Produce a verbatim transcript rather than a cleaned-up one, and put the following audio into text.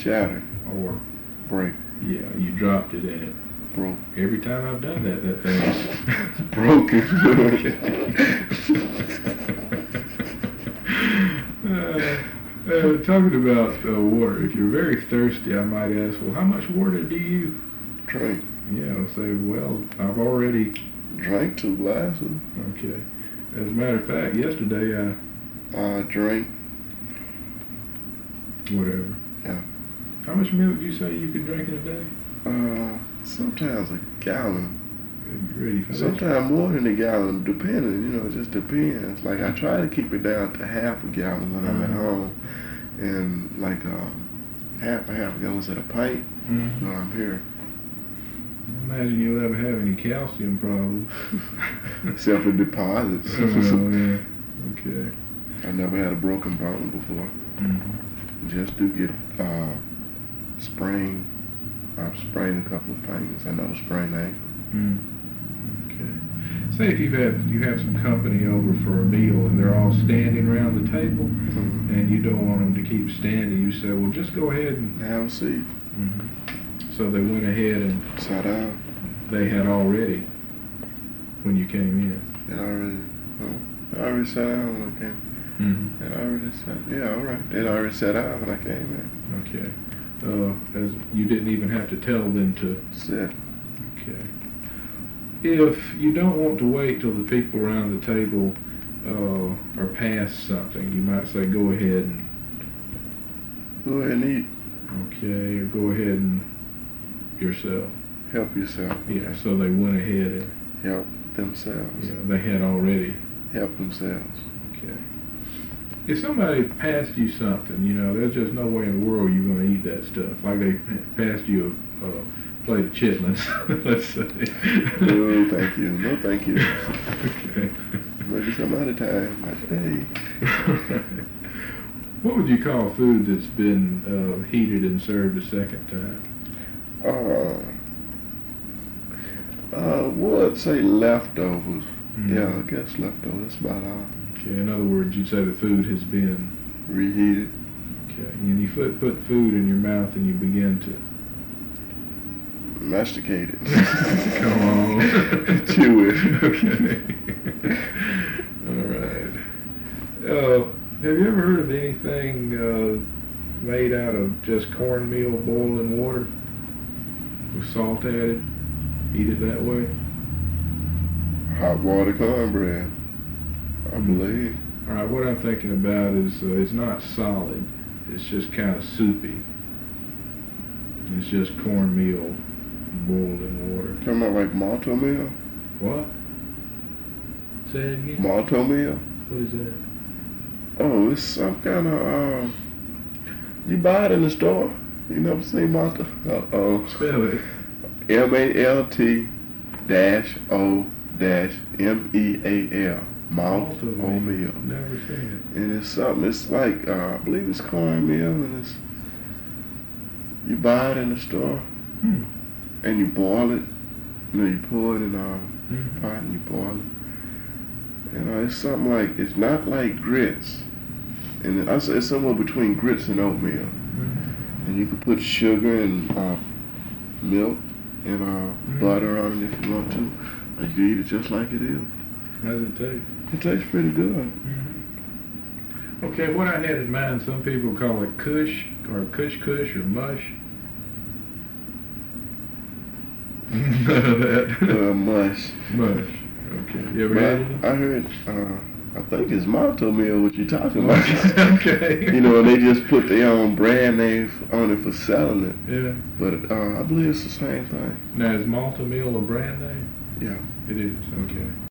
Shatter. Or Break. yeah, you dropped it and it Broke. every time I've done that, that thing Broken. uh, uh, talking about uh, water, if you're very thirsty, I might ask, well, how much water do you Drink. Yeah, I'll say, well, I've already Drank two glasses. Okay. As a matter of fact, yesterday I Uh, drink. whatever. Yeah. How much milk do you say you can drink in a day? Uh, sometimes a gallon. Ready for Sometimes more than a gallon, depending, you know, it just depends. Like, I try to keep it down to half a gallon when I'm at Mhm. home. And, like, um, half a half a gallon is at a pint Mm-hmm. when I'm here. Imagine you'll ever have any calcium problems. Except for deposits. Oh, yeah. Okay. I never had a broken bone before. Mm-hmm. Just do get uh, sprained. I've sprained a couple of fingers. I never sprained an ankle. Mm. Okay. Say if you've had you have some company over for a meal and they're all standing around the table Mm-hmm. and you don't want them to keep standing, you say, well, just go ahead and. Have a seat. Mm-hmm. So they went ahead and Sat down. they had already when you came in. It already, oh, I already sat down when I came. Mm-hmm. It already sat. Yeah, all right. It already sat down when I came in. Okay. Uh, as you didn't even have to tell them to. Sit. Okay. If you don't want to wait till the people around the table uh, are past something, you might say, go ahead and. Go ahead and eat. Okay, or go ahead and yourself. Help yourself. Yeah. So they went ahead and. Help themselves. Yeah, they had already. Help themselves. Okay. If somebody passed you something, you know, there's just no way in the world you're going to eat that stuff. Like they passed you a, a plate of chitlins, let's say. No, thank you. No, thank you. Okay. Maybe some other time. Not today. What would you call food that's been uh, heated and served a second time? Uh, uh, would say leftovers. Mm. Yeah, I guess leftovers. That's about all. Okay. In other words, you'd say the food has been Reheated. okay. And you put put food in your mouth and you begin to Masticated. come on, Chew it. Okay. All right. Uh, have you ever heard of anything uh, made out of just cornmeal boiled in water with salt added? Eat it that way? Hot water cornbread. I Mm. believe. All right. What I'm thinking about is uh, it's not solid. It's just kind of soupy. It's just cornmeal boiled in water. Talking about like malto meal? What? Say it again. Malto meal? What is that? Oh, it's some kind of, um, you buy it in the store. You never seen malto? Uh-oh. Spell it. M A L T dash O dash M E A L. Malt Malto oatmeal. meal. Never seen And it's something, it's like, uh, I believe it's cornmeal, and it's, you buy it in the store, it. Hmm. and you boil it. You know, you pour it in a Mhm. pot and you boil it. You know, it's something like, it's not like grits. And I say it's somewhere between grits and oatmeal. Mhm. And you can put sugar and uh, milk and uh, Mhm. butter on it if you want to. Or you can eat it just like it is. How does it taste? It tastes pretty good. Mm-hmm. Okay, what I had in mind, some people call it kush, or kush kush, or mush. None of that. Uh, mush. Mush. Okay. You ever But had I, any? I heard, uh, I think it's malto meal what you're talking about. Okay. You know, and they just put their own brand name on it for selling it. Yeah. But uh, I believe it's the same thing. Now, is Malta Meal a brand name? Yeah. It is. Okay.